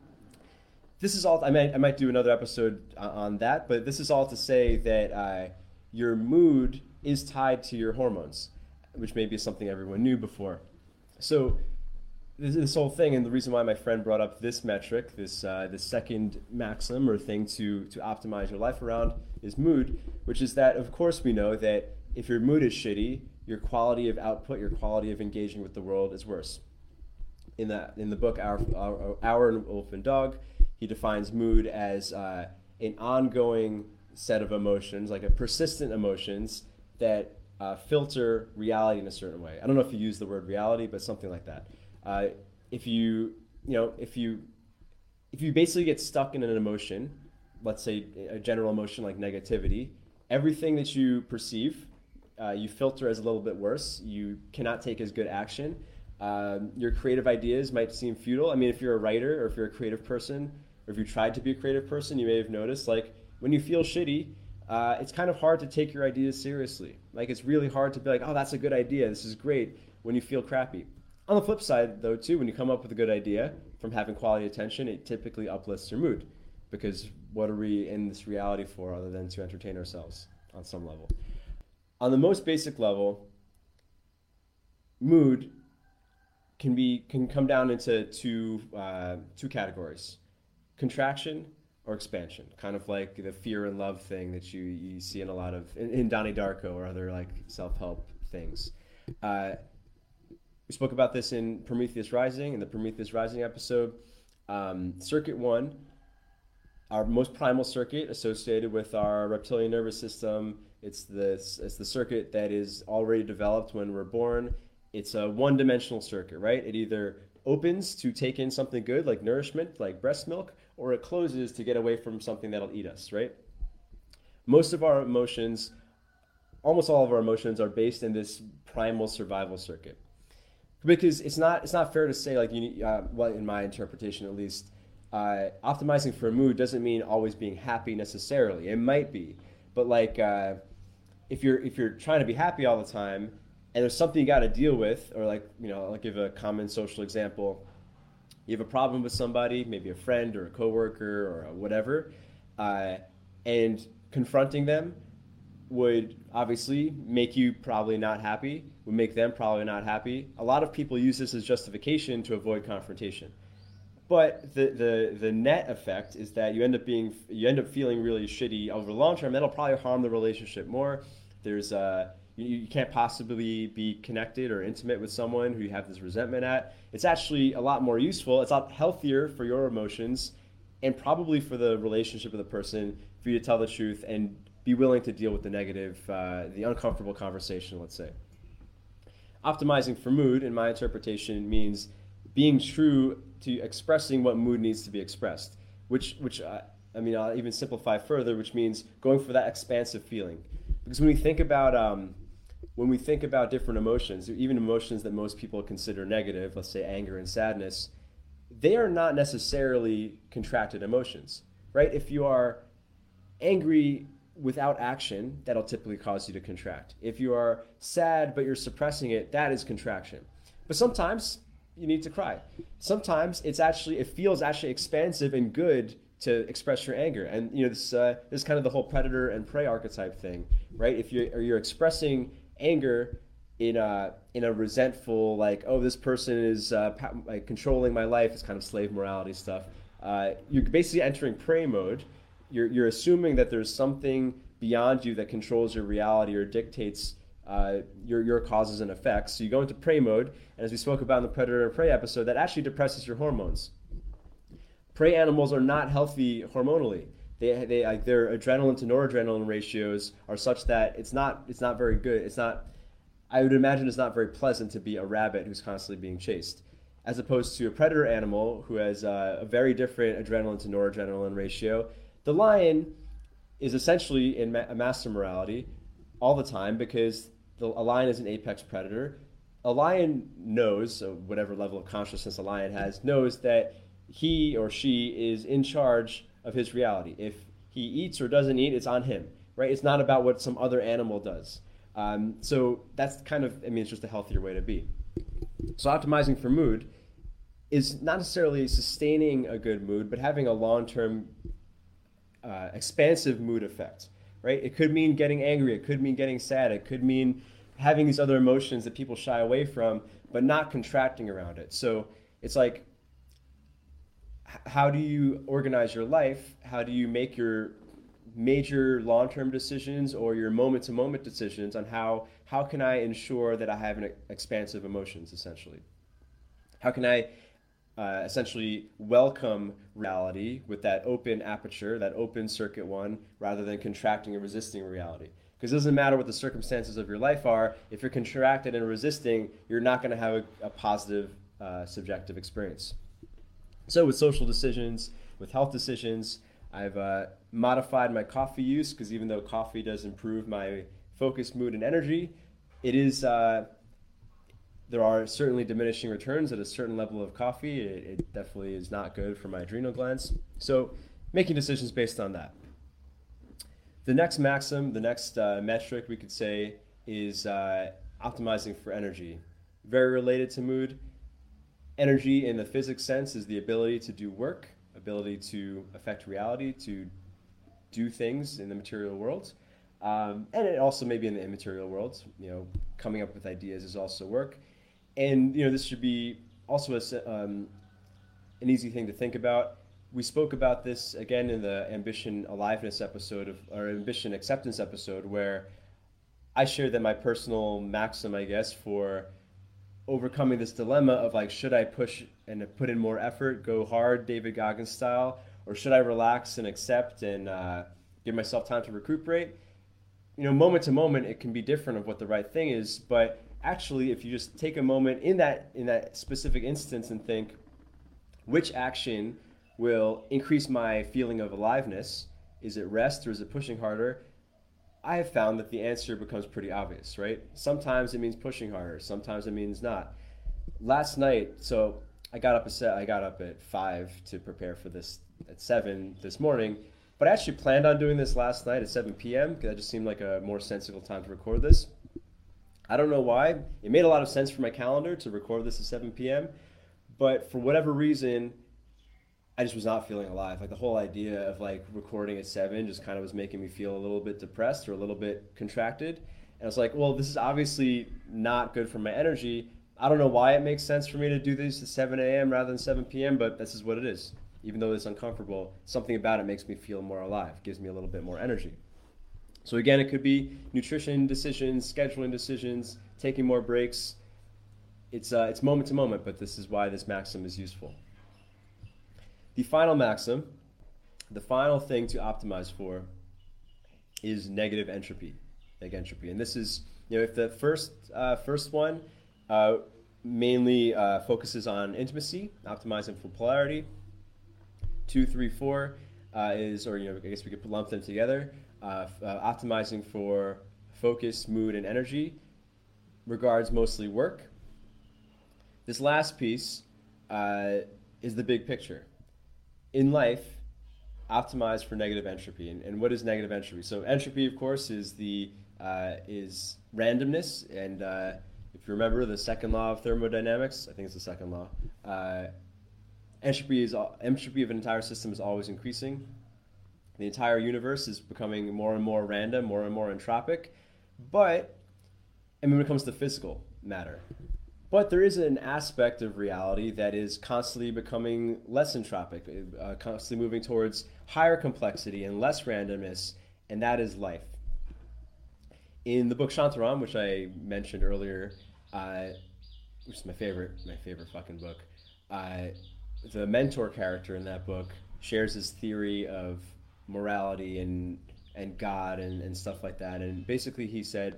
B: This is all, I might, I might do another episode on that, but this is all to say that uh, your mood is tied to your hormones, which maybe is something everyone knew before. So this, this whole thing, and the reason why my friend brought up this metric, this uh, this second maxim or thing to, to optimize your life around is mood, which is that, of course, we know that if your mood is shitty, your quality of output, your quality of engaging with the world is worse. In the, in the book, Our, Our, Our Wolf and Dog, he defines mood as uh, an ongoing set of emotions, like a persistent emotions that uh, filter reality in a certain way. I don't know if you use the word reality, but something like that. Uh, if you, you know, if you, if you basically get stuck in an emotion, let's say a general emotion like negativity, everything that you perceive, uh, you filter as a little bit worse. You cannot take as good action. Um, your creative ideas might seem futile. I mean, if you're a writer or if you're a creative person, or if you tried to be a creative person, you may have noticed, like, when you feel shitty, uh, it's kind of hard to take your ideas seriously. Like, it's really hard to be like, oh, that's a good idea, this is great, when you feel crappy. On the flip side, though, too, when you come up with a good idea from having quality attention, it typically uplifts your mood. Because what are we in this reality for other than to entertain ourselves on some level? On the most basic level, mood can be can come down into two uh, two categories: contraction or expansion. Kind of like the fear and love thing that you, you see in a lot of in, in Donnie Darko or other like self-help things. Uh, we spoke about this in Prometheus Rising, in the Prometheus Rising episode. Um, circuit one, our most primal circuit associated with our reptilian nervous system. It's the it's the circuit that is already developed when we're born. It's a one-dimensional circuit, right? It either opens to take in something good like nourishment, like breast milk, or it closes to get away from something that'll eat us, right? Most of our emotions, almost all of our emotions, are based in this primal survival circuit. Because it's not it's not fair to say, like, you need, uh, well, in my interpretation at least, uh, optimizing for mood doesn't mean always being happy necessarily. It might be, but like uh, if you're if you're trying to be happy all the time, and there's something you got to deal with, or like, you know, I'll give a common social example. You have a problem with somebody, maybe a friend or a coworker or whatever, uh, and confronting them would obviously make you probably not happy, would make them probably not happy. A lot of people use this as justification to avoid confrontation. But the, the, the net effect is that you end up being you end up feeling really shitty over the long term. That'll probably harm the relationship more. There's uh, you, you can't possibly be connected or intimate with someone who you have this resentment at. It's actually a lot more useful. It's a lot healthier for your emotions and probably for the relationship of the person for you to tell the truth and be willing to deal with the negative, uh, the uncomfortable conversation, let's say. Optimizing for mood, in my interpretation, means being true to expressing what mood needs to be expressed, which, which uh, I mean, I'll even simplify further, which means going for that expansive feeling. Because when we think about um, when we think about different emotions, even emotions that most people consider negative, let's say anger and sadness, they are not necessarily contracted emotions, right? If you are angry without action, that'll typically cause you to contract. If you are sad but you're suppressing it, that is contraction. But sometimes you need to cry. Sometimes it's actually it feels actually expansive and good to express your anger. And you know this uh, this is kind of the whole predator and prey archetype thing, right? If you or you're expressing anger in a in a resentful, like, oh, this person is uh, like controlling my life, it's kind of slave morality stuff. Uh, you're basically entering prey mode. You're you're assuming that there's something beyond you that controls your reality or dictates uh, your your causes and effects. So you go into prey mode, and as we spoke about in the predator and prey episode, that actually depresses your hormones. Prey animals are not healthy hormonally. They they like their adrenaline to noradrenaline ratios are such that it's not it's not very good. It's not. I would imagine it's not very pleasant to be a rabbit who's constantly being chased, as opposed to a predator animal who has uh, a very different adrenaline to noradrenaline ratio. The lion is essentially in ma- a master morality all the time because the, a lion is an apex predator. A lion knows, so whatever level of consciousness a lion has, knows that he or she is in charge of his reality. If he eats or doesn't eat, it's on him, right? It's not about what some other animal does. Um, so that's kind of, I mean, it's just a healthier way to be. So optimizing for mood is not necessarily sustaining a good mood, but having a long-term uh, expansive mood effect, right? It could mean getting angry. It could mean getting sad. It could mean having these other emotions that people shy away from, but not contracting around it. So it's like, how do you organize your life? How do you make your major long-term decisions or your moment-to-moment decisions on how how can I ensure that I have an expansive emotions, essentially? How can I uh, essentially welcome reality with that open aperture, that open circuit one, rather than contracting and resisting reality? Because it doesn't matter what the circumstances of your life are. If you're contracted and resisting, you're not going to have a, a positive uh, subjective experience. So with social decisions, with health decisions, I've uh, modified my coffee use because even though coffee does improve my focus, mood, and energy, it is uh, there are certainly diminishing returns at a certain level of coffee. It, it definitely is not good for my adrenal glands. So making decisions based on that. The next maxim, the next uh, metric we could say is uh, optimizing for energy. Very related to mood. Energy in the physics sense is the ability to do work, ability to affect reality, to do things in the material world. Um, and it also maybe in the immaterial world, you know, coming up with ideas is also work. And, you know, this should be also a, um, an easy thing to think about. We spoke about this again in the ambition aliveness episode of, or ambition acceptance episode, where I shared that my personal maxim, I guess, for overcoming this dilemma of like, should I push and put in more effort, go hard, David Goggins style, or should I relax and accept and uh, give myself time to recuperate? You know, moment to moment, it can be different of what the right thing is, but actually, if you just take a moment in that in that specific instance and think, which action will increase my feeling of aliveness? Is it rest or is it pushing harder? I have found that the answer becomes pretty obvious, right? Sometimes it means pushing harder. Sometimes it means not. Last night, so I got up at I got up at five to prepare for this at seven this morning, but I actually planned on doing this last night at seven p.m. because that just seemed like a more sensible time to record this. I don't know why. It made a lot of sense for my calendar to record this at seven p.m., but for whatever reason, I just was not feeling alive. Like the whole idea of like recording at seven just kind of was making me feel a little bit depressed or a little bit contracted. And I was like, well, this is obviously not good for my energy. I don't know why it makes sense for me to do this at seven a.m. rather than seven p.m., but this is what it is. Even though it's uncomfortable, something about it makes me feel more alive, gives me a little bit more energy. So again, it could be nutrition decisions, scheduling decisions, taking more breaks. It's uh, it's moment to moment, but this is why this maxim is useful. The final maxim, the final thing to optimize for is negative entropy, negative entropy. And this is, you know, if the first uh, first one uh, mainly uh, focuses on intimacy, optimizing for polarity, two, three, four uh, is, or you know, I guess we could lump them together, uh, uh, optimizing for focus, mood, and energy, regards mostly work. This last piece uh, is the big picture. In life, optimize for negative entropy. And, and what is negative entropy? So entropy, of course, is the uh, is randomness. And uh, if you remember the second law of thermodynamics, I think it's the second law. Uh, entropy is entropy of an entire system is always increasing. The entire universe is becoming more and more random, more and more entropic. But I mean, when it comes to physical matter. But there is an aspect of reality that is constantly becoming less entropic, uh, constantly moving towards higher complexity and less randomness, and that is life. In the book Shantaram, which I mentioned earlier, uh, which is my favorite, my favorite fucking book, uh, the mentor character in that book shares his theory of morality and and God and, and stuff like that. And basically he said,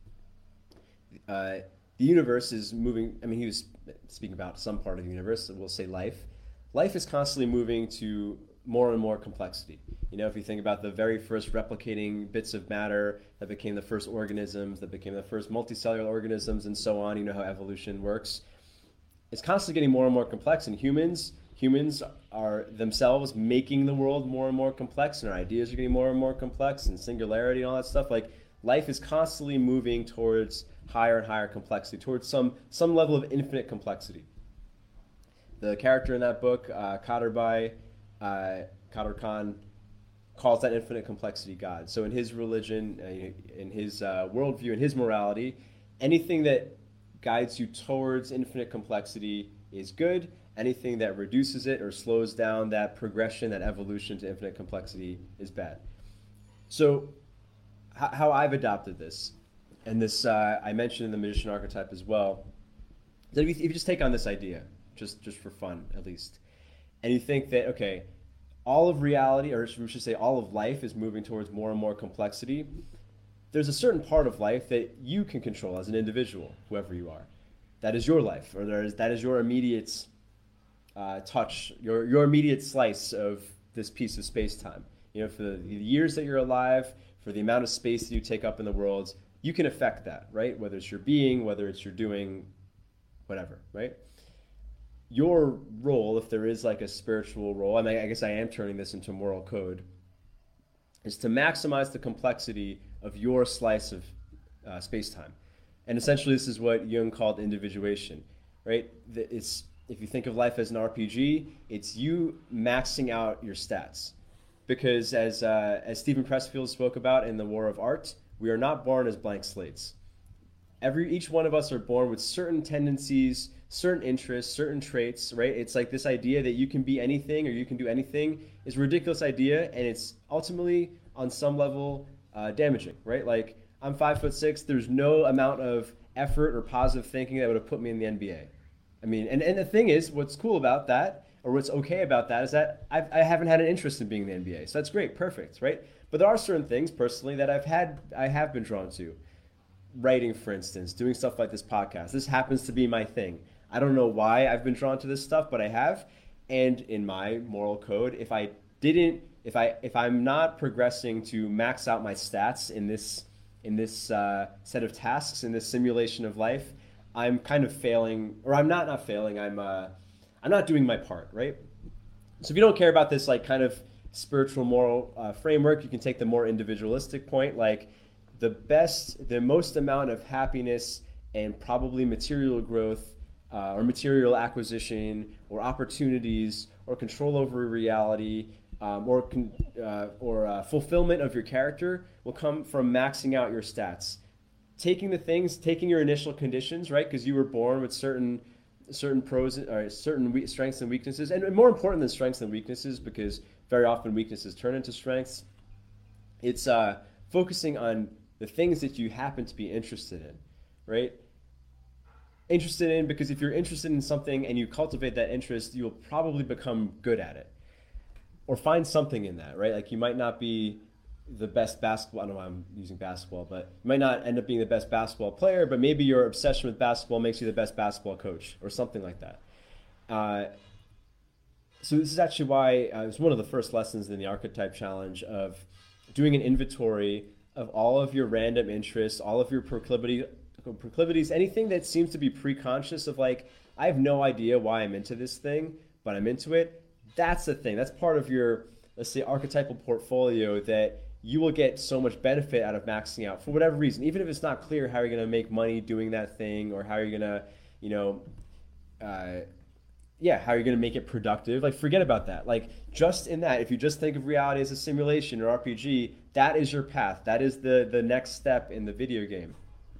B: uh, the universe is moving, I mean, he was speaking about some part of the universe, so we'll say life. Life is constantly moving to more and more complexity. You know, if you think about the very first replicating bits of matter that became the first organisms, that became the first multicellular organisms, and so on, you know how evolution works. It's constantly getting more and more complex, and humans, humans are themselves making the world more and more complex, and our ideas are getting more and more complex, and singularity and all that stuff. Like, life is constantly moving towards higher and higher complexity, towards some some level of infinite complexity. The character in that book, uh, Kaderbhai, uh, Kader Khan, calls that infinite complexity God. So in his religion, uh, in his uh, worldview, in his morality, anything that guides you towards infinite complexity is good. Anything that reduces it or slows down that progression, that evolution to infinite complexity is bad. So h- how I've adopted this, and this uh, I mentioned in the magician archetype as well, that if you, if you just take on this idea, just, just for fun at least, and you think that, okay, all of reality, or we should say all of life is moving towards more and more complexity, there's a certain part of life that you can control as an individual, whoever you are. That is your life, or there is, that is your immediate uh, touch, your, your immediate slice of this piece of space-time. You know, for the years that you're alive, for the amount of space that you take up in the world, you can affect that, right? Whether it's your being, whether it's your doing, whatever, right? Your role, if there is like a spiritual role, I mean, I guess I am turning this into moral code, is to maximize the complexity of your slice of uh, space-time. And essentially this is what Jung called individuation, right? It's, if you think of life as an R P G, it's you maxing out your stats. Because as, uh, as Stephen Pressfield spoke about in The War of Art, we are not born as blank slates. Every, each one of us are born with certain tendencies, certain interests, certain traits, right? It's like this idea that you can be anything or you can do anything is a ridiculous idea, and it's ultimately, on some level, uh, damaging, right? Like, I'm five foot six, there's no amount of effort or positive thinking that would have put me in the N B A. I mean, and, and the thing is, what's cool about that, or what's okay about that, is that I've, I haven't had an interest in being in the N B A. So that's great, perfect, right? But there are certain things, personally, that I've had, I have been drawn to. Writing, for instance, doing stuff like this podcast. This happens to be my thing. I don't know why I've been drawn to this stuff, but I have. And in my moral code, if I didn't, if I, if I'm not progressing to max out my stats in this, in this uh, set of tasks, in this simulation of life, I'm kind of failing, or I'm not not failing. I'm, uh, I'm not doing my part, right? So if you don't care about this, like kind of spiritual moral uh, framework, you can take the more individualistic point, like the best, the most amount of happiness and probably material growth uh, or material acquisition, or opportunities, or control over reality, um, or con- uh, or uh, fulfillment of your character will come from maxing out your stats. Taking the things, taking your initial conditions, right? Because you were born with certain certain pros, or certain we- strengths and weaknesses, and more important than strengths and weaknesses, because very often weaknesses turn into strengths. It's uh, focusing on the things that you happen to be interested in, right? Interested in, because if you're interested in something and you cultivate that interest, you'll probably become good at it, or find something in that, right? Like you might not be the best basketball, I don't know why I'm using basketball, but you might not end up being the best basketball player, but maybe your obsession with basketball makes you the best basketball coach or something like that. Uh, so this is actually why uh, it was one of the first lessons in the Archetype Challenge of doing an inventory of all of your random interests, all of your proclivity, proclivities, anything that seems to be pre-conscious of like, I have no idea why I'm into this thing, but I'm into it. That's the thing. That's part of your, let's say, archetypal portfolio that you will get so much benefit out of maxing out for whatever reason, even if it's not clear how you're going to make money doing that thing, or how you're going to, you know, uh, yeah, how you're going to make it productive. Like, forget about that. Like, just in that, if you just think of reality as a simulation or R P G, that is your path. That is the, the next step in the video game.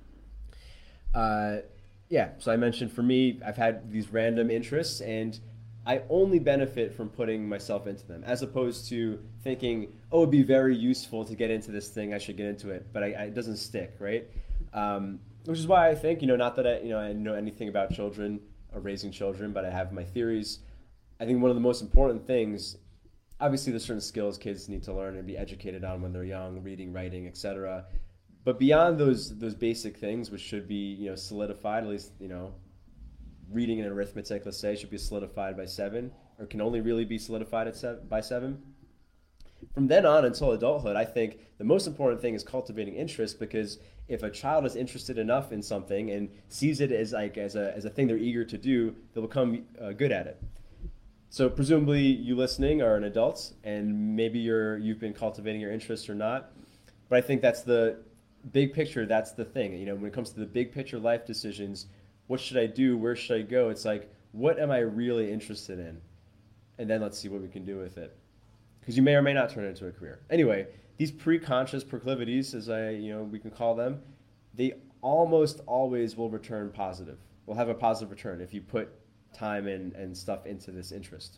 B: Uh, yeah, so I mentioned for me, I've had these random interests, and I only benefit from putting myself into them, as opposed to thinking, oh, it'd be very useful to get into this thing, I should get into it, but I, I, it doesn't stick, right? Um, which is why I think, you know, not that I, you know, I know anything about children or raising children, but I have my theories. I think one of the most important things, obviously there's certain skills kids need to learn and be educated on when they're young, reading, writing, et cetera. But beyond those those basic things, which should be, you know, solidified, at least, you know, reading and arithmetic, let's say, should be solidified by seven, or can only really be solidified at seven, by seven. From then on until adulthood, I think the most important thing is cultivating interest, because if a child is interested enough in something and sees it as like as a as a thing they're eager to do, they'll become uh, good at it. So presumably you listening are an adult, and maybe you're you've been cultivating your interest or not. But I think that's the big picture. That's the thing. You know, when it comes to the big picture life decisions, what should I do? Where should I go? It's like, what am I really interested in? And then let's see what we can do with it. Because you may or may not turn it into a career. Anyway, these pre-conscious proclivities, as I, you know, we can call them, they almost always will return positive. Will have a positive return if you put time and, and stuff into this interest.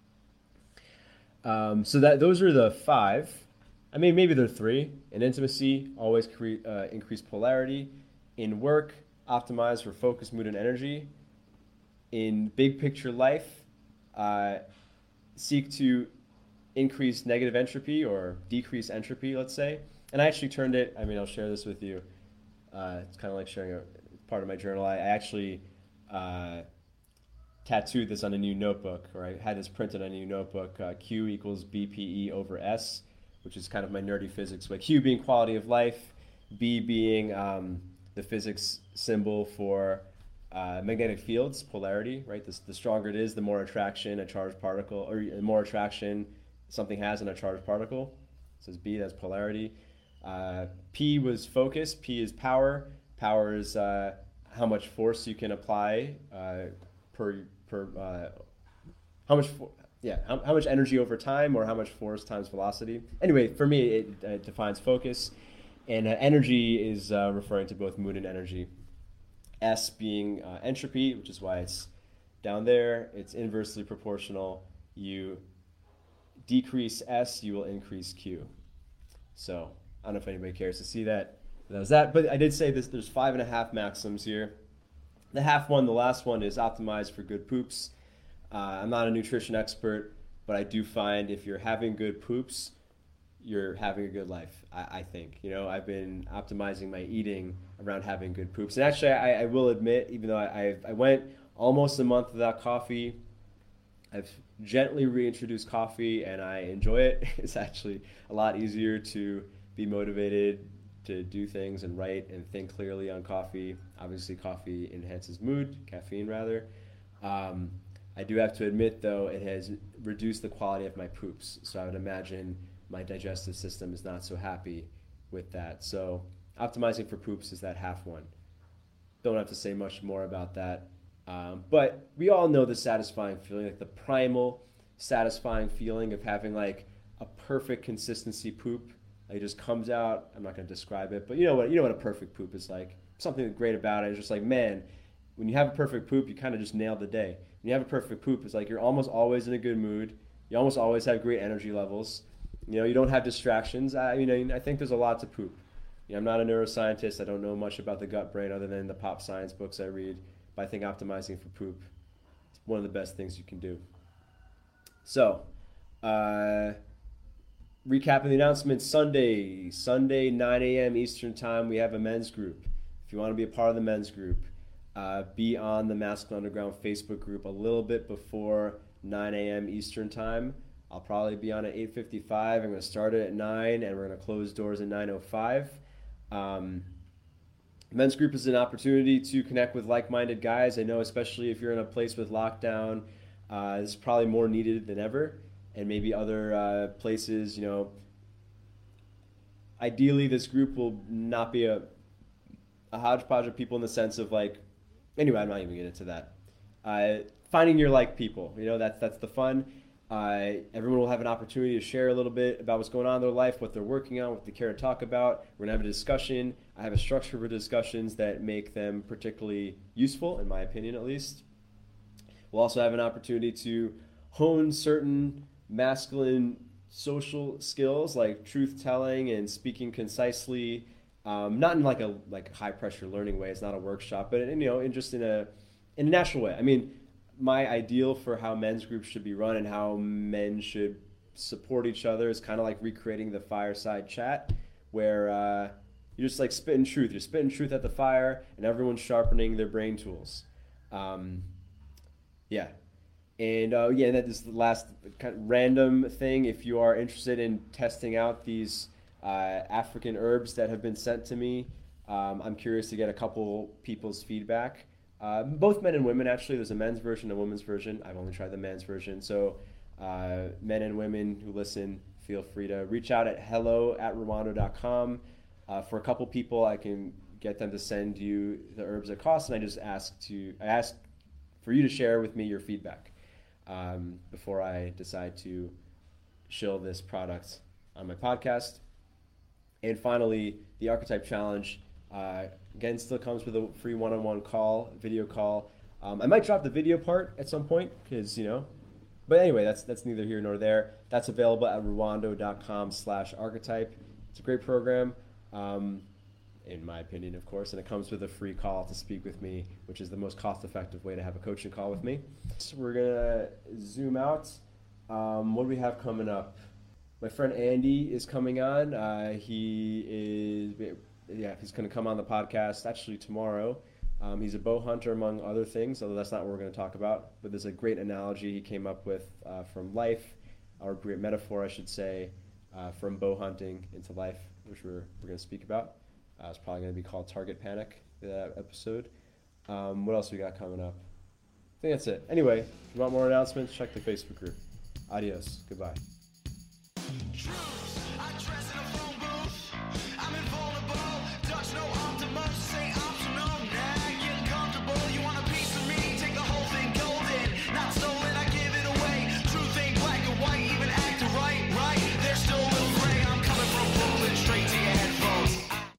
B: Um, so that those are the five. I mean, maybe they're three. In intimacy, always create uh, increase polarity. In work, optimize for focus, mood, and energy. In big picture life, uh, seek to increase negative entropy or decrease entropy, let's say. And I actually turned it, I mean, I'll share this with you. Uh, it's kind of like sharing a part of my journal. I, I actually uh, tattooed this on a new notebook, or I had this printed on a new notebook. Uh, Q equals B P E over S, which is kind of my nerdy physics. But Q being quality of life, B being um, the physics symbol for uh, magnetic fields, polarity, right? The, the stronger it is, the more attraction a charged particle, or the more attraction something has in a charged particle. It says B, that's polarity. Uh, P was focus. P is power. Power is uh, how much force you can apply uh, per per uh, how much fo- yeah how, how much energy over time, or how much force times velocity. Anyway, for me, it, it defines focus, and uh, energy is uh, referring to both mood and energy. S being uh, entropy, which is why it's down there. It's inversely proportional. You decrease S, you will increase Q. So I don't know if anybody cares to see that. That was that. But I did say this. There's five and a half maxims here. The half one, the last one, is optimize for good poops. Uh, I'm not a nutrition expert, but I do find if you're having good poops, you're having a good life, I, I think. You know, I've been optimizing my eating around having good poops. And actually, I, I will admit, even though I, I went almost a month without coffee, I've gently reintroduced coffee, and I enjoy it. It's actually a lot easier to be motivated to do things and write and think clearly on coffee. Obviously, coffee enhances mood, caffeine rather. Um, I do have to admit, though, it has reduced the quality of my poops. So I would imagine my digestive system is not so happy with that. So optimizing for poops is that half one. Don't have to say much more about that. Um, but we all know the satisfying feeling, like the primal satisfying feeling of having like a perfect consistency poop. Like it just comes out. I'm not going to describe it, but you know what? You know what a perfect poop is like. Something great about it is just like, man, when you have a perfect poop, you kind of just nailed the day. When you have a perfect poop, it's like you're almost always in a good mood. You almost always have great energy levels. You know, you don't have distractions. I, you know, I think there's a lot to poop. You know, I'm not a neuroscientist. I don't know much about the gut brain other than the pop science books I read. But I think optimizing for poop is one of the best things you can do. So, uh, recapping the announcements, Sunday, Sunday, nine a.m. Eastern time, we have a men's group. If you want to be a part of the men's group, uh, be on the Masculine Underground Facebook group a little bit before nine a.m. Eastern time. I'll probably be on at eight fifty-five. I'm going to start it at nine, and we're going to close doors at nine oh five. Um, men's group is an opportunity to connect with like-minded guys. I know especially if you're in a place with lockdown, uh, this is probably more needed than ever. And maybe other uh, places, you know, ideally this group will not be a, a hodgepodge of people in the sense of like, anyway, I'm not even getting into that. Uh, finding your like people, you know, that's, that's the fun. Uh, everyone will have an opportunity to share a little bit about what's going on in their life, what they're working on, what they care to talk about. We're going to have a discussion. I have a structure for discussions that make them particularly useful, in my opinion at least. We'll also have an opportunity to hone certain masculine social skills like truth telling and speaking concisely, um, not in like a like high pressure learning way. It's not a workshop, but in, you know, in just in a in a natural way. I mean, my ideal for how men's groups should be run and how men should support each other is kind of like recreating the fireside chat, where uh, you're just like spitting truth. You're spitting truth at the fire, and everyone's sharpening their brain tools. Um, yeah. And uh, yeah, that is the last kind of random thing. If you are interested in testing out these uh, African herbs that have been sent to me, um, I'm curious to get a couple people's feedback. Uh, both men and women, actually. There's a men's version and a women's version. I've only tried the men's version. So uh, men and women who listen, feel free to reach out at hello at ruwando dot com. Uh, for a couple people, I can get them to send you the herbs at cost, and I just ask to I ask for you to share with me your feedback. Um, before I decide to shill this product on my podcast. And finally, the Archetype Challenge, uh, again, still comes with a free one-on-one call, video call. Um, I might drop the video part at some point because, you know, but anyway, that's that's neither here nor there. That's available at ruwando dot com slash archetype. It's a great program. Um, in my opinion, of course, and it comes with a free call to speak with me, which is the most cost-effective way to have a coaching call with me. So we're gonna zoom out. Um, what do we have coming up? My friend Andy is coming on. Uh, he is, yeah, he's gonna come on the podcast actually tomorrow. Um, he's a bow hunter, among other things, although that's not what we're gonna talk about. But there's a great analogy he came up with uh, from life, or a great metaphor, I should say, uh, from bow hunting into life, which we're we're gonna speak about. Uh, it's probably going to be called Target Panic, that episode. Um, what else we got coming up? I think that's it. Anyway, if you want more announcements, check the Facebook group. Adios. Goodbye.